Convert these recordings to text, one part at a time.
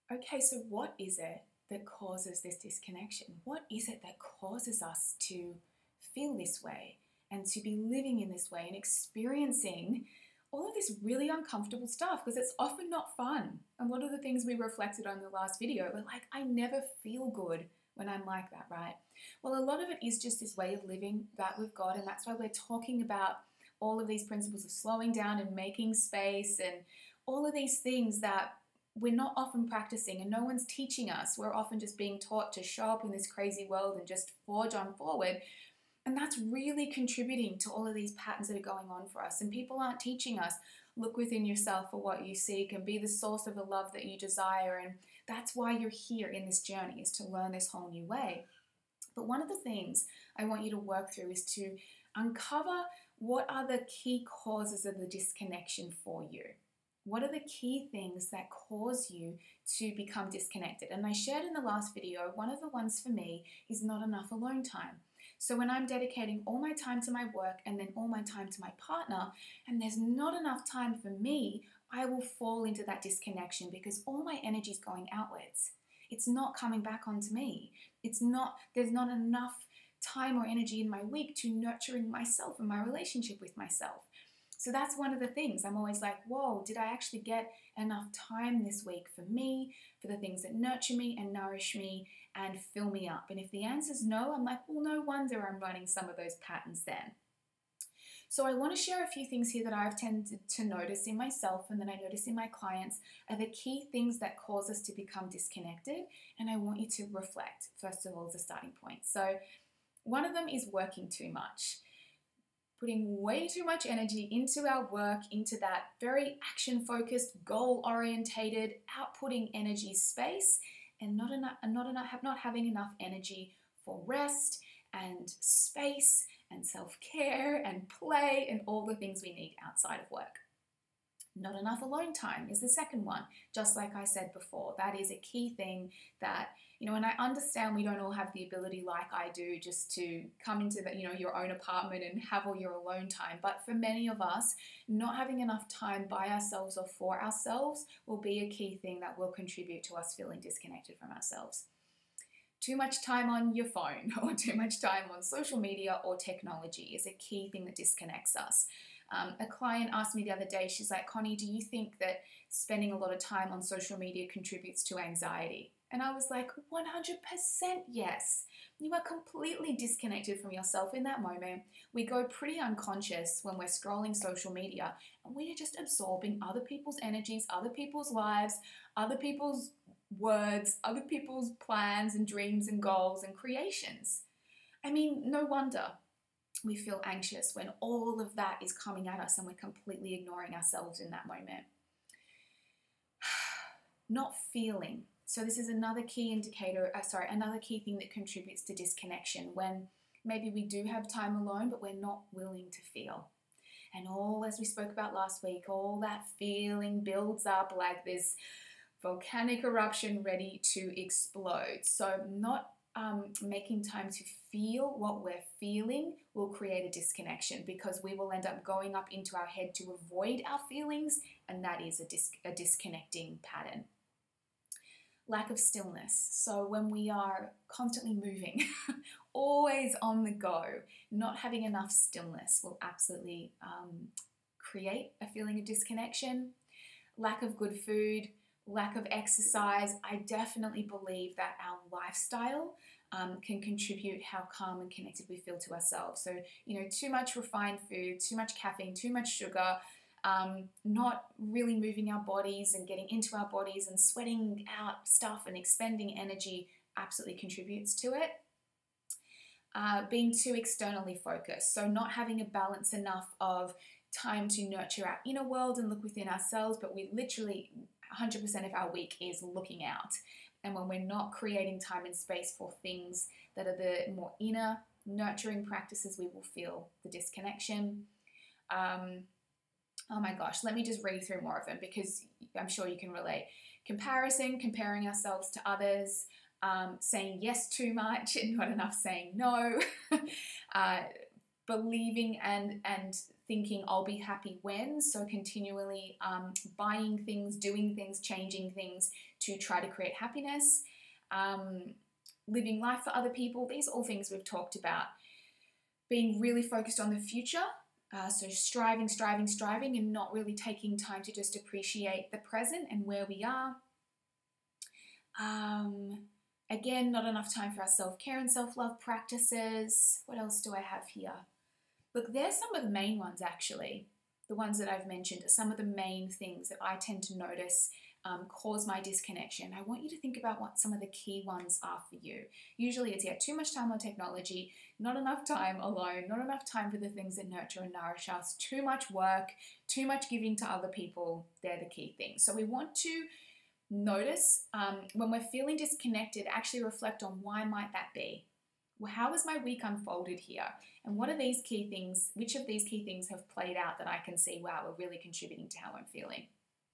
Okay, so what is it that causes this disconnection? What is it that causes us to feel this way and to be living in this way and experiencing all of this really uncomfortable stuff? Because it's often not fun. A lot of the things we reflected on in the last video were like, I never feel good when I'm like that, right? Well, a lot of it is just this way of living that we've got, and that's why we're talking about all of these principles of slowing down and making space and all of these things that we're not often practicing and no one's teaching us. We're often just being taught to show up in this crazy world and just forge on forward. And that's really contributing to all of these patterns that are going on for us. And people aren't teaching us, look within yourself for what you seek and be the source of the love that you desire. And that's why you're here in this journey, is to learn this whole new way. But one of the things I want you to work through is to uncover what are the key causes of the disconnection for you. What are the key things that cause you to become disconnected? And I shared in the last video, one of the ones for me is not enough alone time. So when I'm dedicating all my time to my work and then all my time to my partner, and there's not enough time for me, I will fall into that disconnection because all my energy is going outwards. It's not coming back onto me. There's not enough time or energy in my week to nurturing myself and my relationship with myself. So that's one of the things. I'm always like, whoa, did I actually get enough time this week for me, for the things that nurture me and nourish me and fill me up? And if the answer is no, I'm like, well, no wonder I'm running some of those patterns then. So I want to share a few things here that I've tended to notice in myself and that I notice in my clients are the key things that cause us to become disconnected. And I want you to reflect, first of all, as a starting point. So one of them is working too much. Putting way too much energy into our work, into that very action-focused, goal-orientated, outputting energy space, and not having enough energy for rest and space and self-care and play and all the things we need outside of work. Not enough alone time is the second one. Just like I said before, that is a key thing that, and I understand we don't all have the ability like I do just to come into your own apartment and have all your alone time. But for many of us, not having enough time by ourselves or for ourselves will be a key thing that will contribute to us feeling disconnected from ourselves. Too much time on your phone or too much time on social media or technology is a key thing that disconnects us. A client asked me the other day, she's like, Connie, do you think that spending a lot of time on social media contributes to anxiety? And I was like, 100% yes. You are completely disconnected from yourself in that moment. We go pretty unconscious when we're scrolling social media and we are just absorbing other people's energies, other people's lives, other people's words, other people's plans and dreams and goals and creations. I mean, no wonder we feel anxious when all of that is coming at us and we're completely ignoring ourselves in that moment. Not feeling. So this is another key another key thing that contributes to disconnection, when maybe we do have time alone, but we're not willing to feel. And as we spoke about last week, all that feeling builds up like this volcanic eruption ready to explode. So not making time to feel what we're feeling will create a disconnection, because we will end up going up into our head to avoid our feelings, and that is a disconnecting pattern. Lack of stillness. So when we are constantly moving, always on the go, not having enough stillness will absolutely create a feeling of disconnection. Lack of good food, lack of exercise. I definitely believe that our lifestyle can contribute how calm and connected we feel to ourselves. So, too much refined food, too much caffeine, too much sugar, not really moving our bodies and getting into our bodies and sweating out stuff and expending energy absolutely contributes to it. Being too externally focused, so not having a balance enough of time to nurture our inner world and look within ourselves, but we literally 100% of our week is looking out. And when we're not creating time and space for things that are the more inner nurturing practices, we will feel the disconnection. Oh my gosh, let me just read through more of them because I'm sure you can relate. Comparison, comparing ourselves to others, saying yes too much and not enough saying no, believing and thinking I'll be happy when, so continually buying things, doing things, changing things to try to create happiness, living life for other people. These are all things we've talked about. Being really focused on the future, so striving, and not really taking time to just appreciate the present and where we are. Again, not enough time for our self-care and self-love practices. What else do I have here? Look, there's some of the main ones actually. The ones that I've mentioned are some of the main things that I tend to notice cause my disconnection. I want you to think about what some of the key ones are for you. Usually it's too much time on technology, not enough time alone, not enough time for the things that nurture and nourish us, too much work, too much giving to other people. They're the key things. So we want to notice when we're feeling disconnected, actually reflect on why might that be? Well, how has my week unfolded here? And what are these key things? Which of these key things have played out that I can see, wow, we're really contributing to how I'm feeling?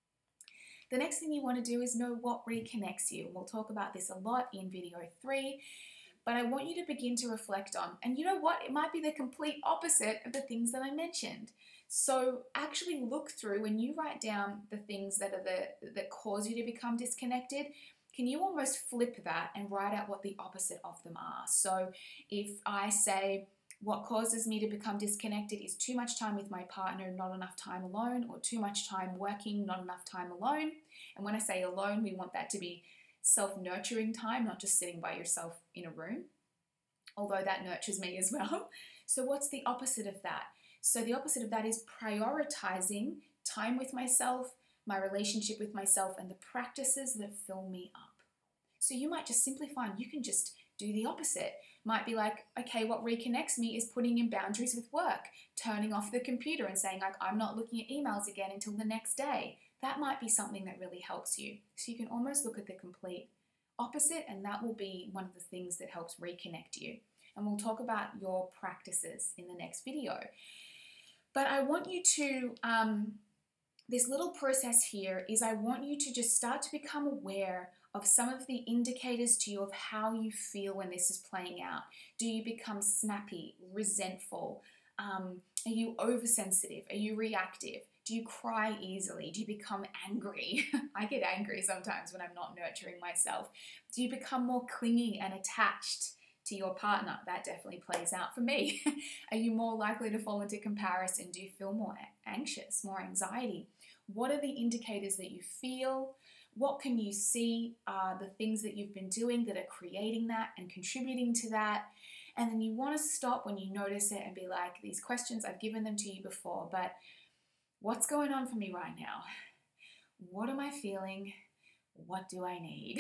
The next thing you want to do is know what reconnects you. We'll talk about this a lot in video 3, but I want you to begin to reflect on, and you know what? It might be the complete opposite of the things that I mentioned. So actually look through, when you write down the things that cause you to become disconnected, can you almost flip that and write out what the opposite of them are? So if I say, what causes me to become disconnected is too much time with my partner, not enough time alone, or too much time working, not enough time alone. And when I say alone, we want that to be self-nurturing time, not just sitting by yourself in a room, although that nurtures me as well. So what's the opposite of that? So the opposite of that is prioritizing time with myself, my relationship with myself, and the practices that fill me up. So you might just simply find you can just do the opposite. Might be like, okay, what reconnects me is putting in boundaries with work, turning off the computer and saying, like, I'm not looking at emails again until the next day. That might be something that really helps you. So you can almost look at the complete opposite, and that will be one of the things that helps reconnect you. And we'll talk about your practices in the next video. But I want you to, this little process here is I want you to just start to become aware of some of the indicators to you of how you feel when this is playing out. Do you become snappy, resentful? Are you oversensitive? Are you reactive? Do you cry easily? Do you become angry? I get angry sometimes when I'm not nurturing myself. Do you become more clingy and attached to your partner? That definitely plays out for me. Are you more likely to fall into comparison? Do you feel more anxious, more anxiety? What are the indicators that you feel? What can you see are the things that you've been doing that are creating that and contributing to that? And then you want to stop when you notice it and be like, these questions, I've given them to you before, but what's going on for me right now? What am I feeling? What do I need?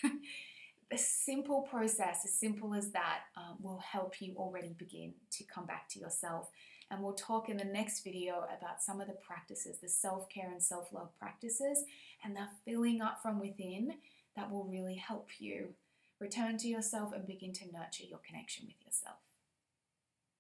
A simple process, as simple as that, will help you already begin to come back to yourself. And we'll talk in the next video about some of the practices, the self-care and self-love practices, and the filling up from within that will really help you return to yourself and begin to nurture your connection with yourself.